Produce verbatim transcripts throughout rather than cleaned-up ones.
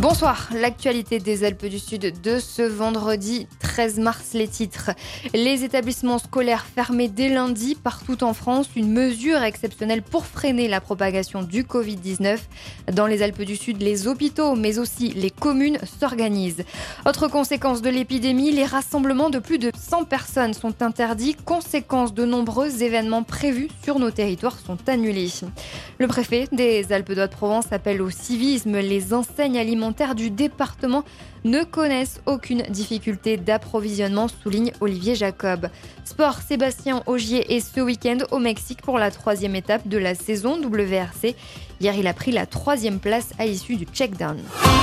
Bonsoir, l'actualité des Alpes du Sud de ce vendredi treize mars, les titres. Les établissements scolaires fermés dès lundi partout en France, une mesure exceptionnelle pour freiner la propagation du covid dix-neuf. Dans les Alpes du Sud, les hôpitaux mais aussi les communes s'organisent. Autre conséquence de l'épidémie, les rassemblements de plus de cent personnes sont interdits. Conséquence, de nombreux événements prévus sur nos territoires sont annulés. Le préfet des Alpes de Haute-Provence appelle au civisme. Les enseignes alimentaires du département ne connaissent aucune difficulté d'approvisionnement, souligne Olivier Jacob. Sport, Sébastien Ogier est ce week-end au Mexique pour la troisième étape de la saison W R C. Hier, il a pris la troisième place à l'issue du check-down.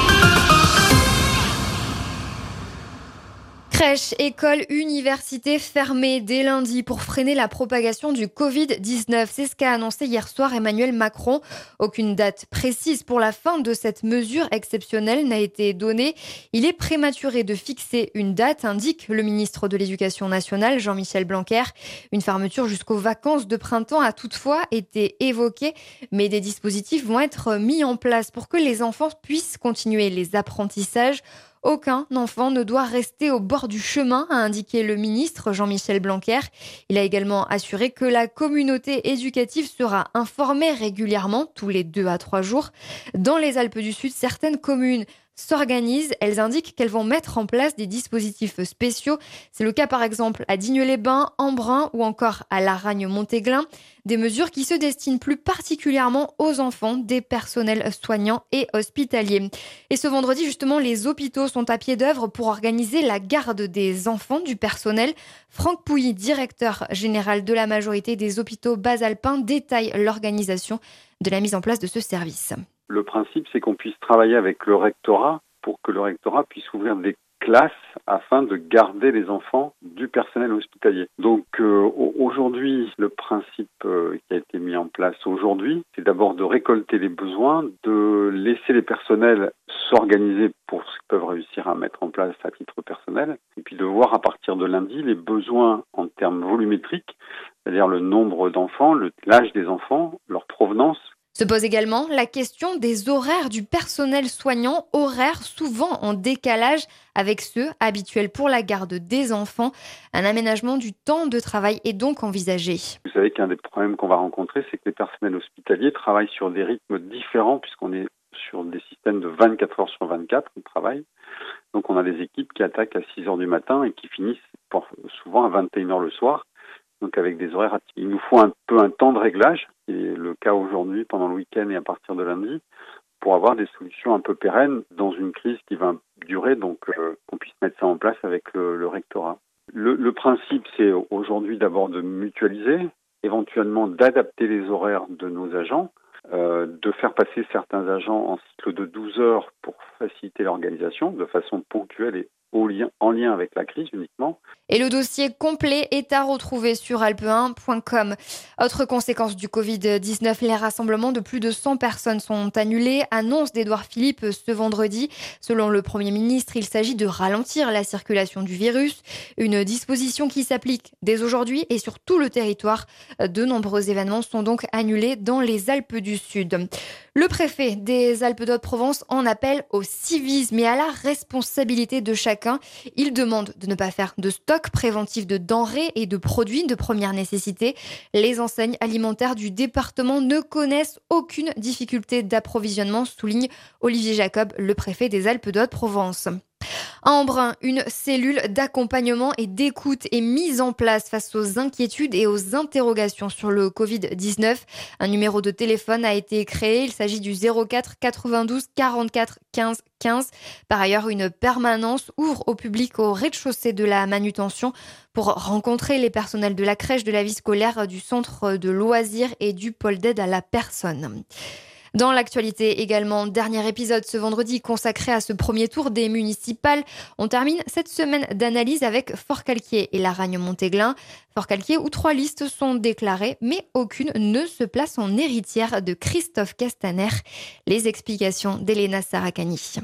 Crèches, écoles, universités fermées dès lundi pour freiner la propagation du covid dix-neuf. C'est ce qu'a annoncé hier soir Emmanuel Macron. Aucune date précise pour la fin de cette mesure exceptionnelle n'a été donnée. Il est prématuré de fixer une date, indique le ministre de l'Éducation nationale, Jean-Michel Blanquer. Une fermeture jusqu'aux vacances de printemps a toutefois été évoquée, mais des dispositifs vont être mis en place pour que les enfants puissent continuer les apprentissages. Aucun enfant ne doit rester au bord du chemin, a indiqué le ministre Jean-Michel Blanquer. Il a également assuré que la communauté éducative sera informée régulièrement, tous les deux à trois jours. Dans les Alpes du Sud, certaines communes s'organisent. Elles indiquent qu'elles vont mettre en place des dispositifs spéciaux. C'est le cas par exemple à Digne-les-Bains, Embrun ou encore à Laragne-Montéglin. Des mesures qui se destinent plus particulièrement aux enfants des personnels soignants et hospitaliers. Et ce vendredi, justement, les hôpitaux sont à pied d'œuvre pour organiser la garde des enfants du personnel. Franck Pouilly, directeur général de la majorité des hôpitaux basalpins, détaille l'organisation de la mise en place de ce service. Le principe, c'est qu'on puisse travailler avec le rectorat pour que le rectorat puisse ouvrir des classes afin de garder les enfants du personnel hospitalier. Donc euh, aujourd'hui, le principe euh, qui a été mis en place aujourd'hui, c'est d'abord de récolter les besoins, de laisser les personnels s'organiser pour ce qu'ils peuvent réussir à mettre en place à titre personnel, et puis de voir à partir de lundi les besoins en termes volumétriques, c'est-à-dire le nombre d'enfants, le, l'âge des enfants, leur provenance. Se pose également la question des horaires du personnel soignant, horaires souvent en décalage avec ceux habituels pour la garde des enfants. Un aménagement du temps de travail est donc envisagé. Vous savez qu'un des problèmes qu'on va rencontrer, c'est que les personnels hospitaliers travaillent sur des rythmes différents puisqu'on est sur des systèmes de vingt-quatre heures sur vingt-quatre de travail. Donc on a des équipes qui attaquent à six heures du matin et qui finissent souvent à vingt et une heures le soir. Donc avec des horaires, il nous faut un peu un temps de réglage, qui est le cas aujourd'hui pendant le week-end et à partir de lundi, pour avoir des solutions un peu pérennes dans une crise qui va durer, donc euh, qu'on puisse mettre ça en place avec le, le rectorat. Le, le principe, c'est aujourd'hui d'abord de mutualiser, éventuellement d'adapter les horaires de nos agents, euh, de faire passer certains agents en cycle de douze heures pour faciliter l'organisation de façon ponctuelle et au lien, en lien avec la crise uniquement. Et le dossier complet est à retrouver sur alpe un point com. Autre conséquence du covid dix-neuf, les rassemblements de plus de cent personnes sont annulés. Annonce d'Édouard Philippe ce vendredi. Selon le Premier ministre, il s'agit de ralentir la circulation du virus. Une disposition qui s'applique dès aujourd'hui et sur tout le territoire. De nombreux événements sont donc annulés dans les Alpes du Sud. Le préfet des Alpes de Haute-Provence en appelle au civisme et à la responsabilité de chacun. Il demande de ne pas faire de stock préventif de denrées et de produits de première nécessité. Les enseignes alimentaires du département ne connaissent aucune difficulté d'approvisionnement, souligne Olivier Jacob, le préfet des Alpes de Haute-Provence. À Embrun, une cellule d'accompagnement et d'écoute est mise en place face aux inquiétudes et aux interrogations sur le covid dix-neuf. Un numéro de téléphone a été créé. Il s'agit du zéro quatre quatre-vingt-douze quarante-quatre quinze quinze. Par ailleurs, une permanence ouvre au public au rez-de-chaussée de la manutention pour rencontrer les personnels de la crèche, de la vie scolaire, du centre de loisirs et du pôle d'aide à la personne. Dans l'actualité également, dernier épisode ce vendredi consacré à ce premier tour des municipales. On termine cette semaine d'analyse avec Forcalquier et Laragne-Montéglin. Forcalquier où trois listes sont déclarées, mais aucune ne se place en héritière de Christophe Castaner. Les explications d'Elena Saracani.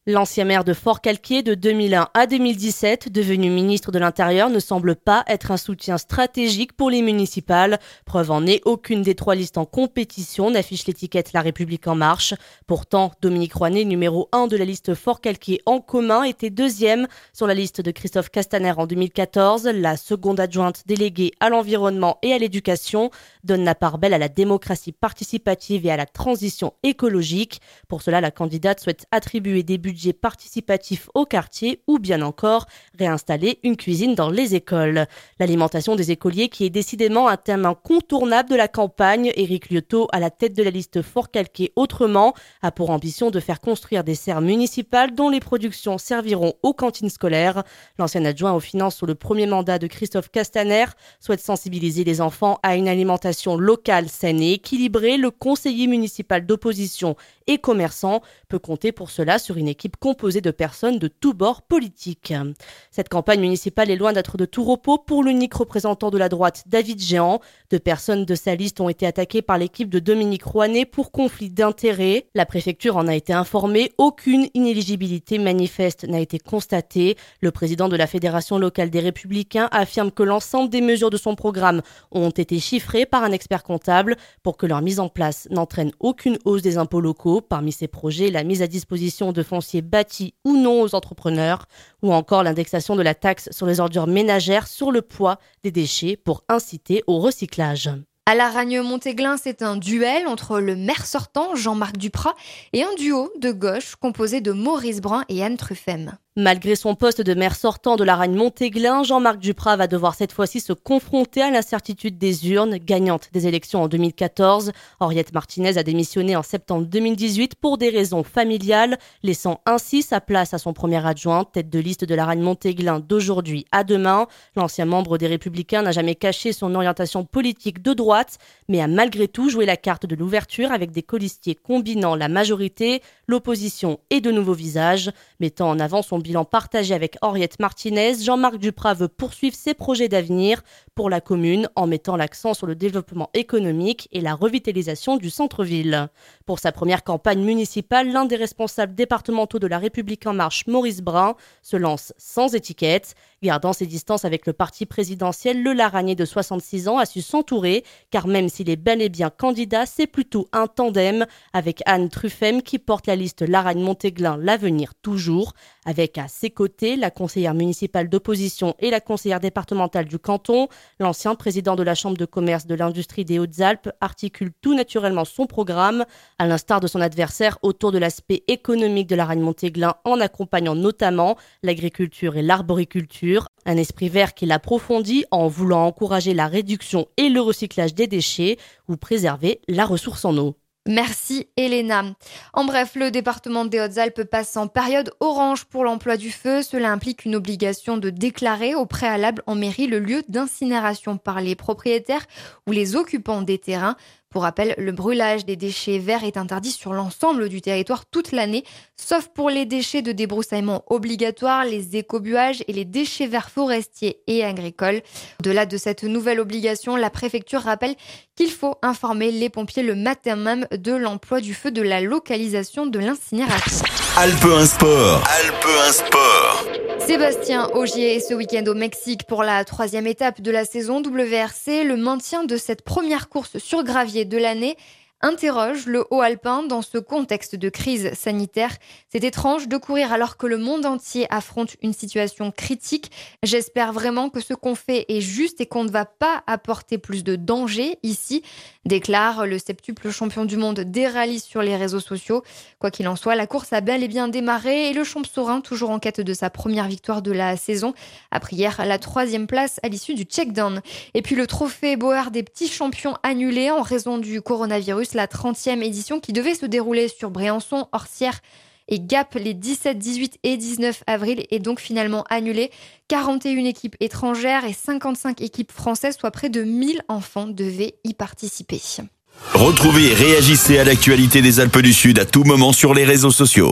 L'ancien maire de Forcalquier de deux mille un à deux mille dix-sept, devenu ministre de l'Intérieur, ne semble pas être un soutien stratégique pour les municipales. Preuve en est, aucune des trois listes en compétition n'affiche l'étiquette La République En Marche. Pourtant, Dominique Roinet, numéro un de la liste Forcalquier En Commun, était deuxième sur la liste de Christophe Castaner en deux mille quatorze. La seconde adjointe déléguée à l'environnement et à l'éducation donne la part belle à la démocratie participative et à la transition écologique. Pour cela, la candidate souhaite attribuer des budget participatif au quartier ou bien encore réinstaller une cuisine dans les écoles. L'alimentation des écoliers qui est décidément un thème incontournable de la campagne. Éric Liotto, à la tête de la liste Forcalquier Autrement, a pour ambition de faire construire des serres municipales dont les productions serviront aux cantines scolaires. L'ancien adjoint aux finances sous le premier mandat de Christophe Castaner souhaite sensibiliser les enfants à une alimentation locale, saine et équilibrée. Le conseiller municipal d'opposition et commerçant peut compter pour cela sur une équipe composée de personnes de tous bords politiques. Cette campagne municipale est loin d'être de tout repos pour l'unique représentant de la droite, David Géant. Deux personnes de sa liste ont été attaquées par l'équipe de Dominique Roinet pour conflit d'intérêts. La préfecture en a été informée. Aucune inéligibilité manifeste n'a été constatée. Le président de la Fédération locale des Républicains affirme que l'ensemble des mesures de son programme ont été chiffrées par un expert comptable pour que leur mise en place n'entraîne aucune hausse des impôts locaux. Parmi ces projets, la mise à disposition de fonciers bâtis ou non aux entrepreneurs, ou encore l'indexation de la taxe sur les ordures ménagères sur le poids des déchets pour inciter au recyclage. À Laragne-Montéglin, c'est un duel entre le maire sortant, Jean-Marc Duprat, et un duo de gauche composé de Maurice Brun et Anne Truffem. Malgré son poste de maire sortant de Laragne-Montéglin, Jean-Marc Duprat va devoir cette fois-ci se confronter à l'incertitude des urnes, gagnante des élections en deux mille quatorze. Henriette Martinez a démissionné en septembre deux mille dix-huit pour des raisons familiales, laissant ainsi sa place à son premier adjoint, tête de liste de Laragne-Montéglin d'aujourd'hui à demain. L'ancien membre des Républicains n'a jamais caché son orientation politique de droite, mais a malgré tout joué la carte de l'ouverture avec des colistiers combinant la majorité, l'opposition et de nouveaux visages, mettant en avant son bilan partagé avec Henriette Martinez. Jean-Marc Duprat veut poursuivre ses projets d'avenir pour la commune en mettant l'accent sur le développement économique et la revitalisation du centre-ville. Pour sa première campagne municipale, l'un des responsables départementaux de La République En Marche, Maurice Brun, se lance sans étiquette. Gardant ses distances avec le parti présidentiel, le Laragnais de soixante-six ans a su s'entourer, car même s'il est bel et bien candidat, c'est plutôt un tandem avec Anne Truffem qui porte la liste Laragne-Montéglin L'Avenir Toujours, avec à ses côtés la conseillère municipale d'opposition et la conseillère départementale du canton. L'ancien président de la Chambre de commerce de l'industrie des Hautes-Alpes articule tout naturellement son programme, à l'instar de son adversaire, autour de l'aspect économique de Laragne-Montéglin, en accompagnant notamment l'agriculture et l'arboriculture. Un esprit vert qu'il approfondit en voulant encourager la réduction et le recyclage des déchets ou préserver la ressource en eau. Merci Elena. En bref, le département des Hautes-Alpes passe en période orange pour l'emploi du feu. Cela implique une obligation de déclarer au préalable en mairie le lieu d'incinération par les propriétaires ou les occupants des terrains. Pour rappel, le brûlage des déchets verts est interdit sur l'ensemble du territoire toute l'année, sauf pour les déchets de débroussaillement obligatoires, les écobuages et les déchets verts forestiers et agricoles. Au-delà de cette nouvelle obligation, la préfecture rappelle qu'il faut informer les pompiers le matin même de l'emploi du feu de la localisation de l'incinération. Alpe un Sport. Alpe un Sport. Sébastien Ogier est ce week-end au Mexique pour la troisième étape de la saison W R C. Le maintien de cette première course sur gravier de l'année interroge le haut alpin dans ce contexte de crise sanitaire. C'est étrange de courir alors que le monde entier affronte une situation critique. J'espère vraiment que ce qu'on fait est juste et qu'on ne va pas apporter plus de danger ici, déclare le septuple champion du monde des rallyes sur les réseaux sociaux. Quoi qu'il en soit, la course a bel et bien démarré et le Champsaurin, toujours en quête de sa première victoire de la saison, a pris hier la troisième place à l'issue du check-down. Et puis le trophée Bauer des petits champions annulé en raison du coronavirus. La trentième édition qui devait se dérouler sur Briançon, Orsières et Gap les dix-sept, dix-huit et dix-neuf avril est donc finalement annulée. quarante et une équipes étrangères et cinquante-cinq équipes françaises, soit près de mille enfants, devaient y participer. Retrouvez et réagissez à l'actualité des Alpes du Sud à tout moment sur les réseaux sociaux.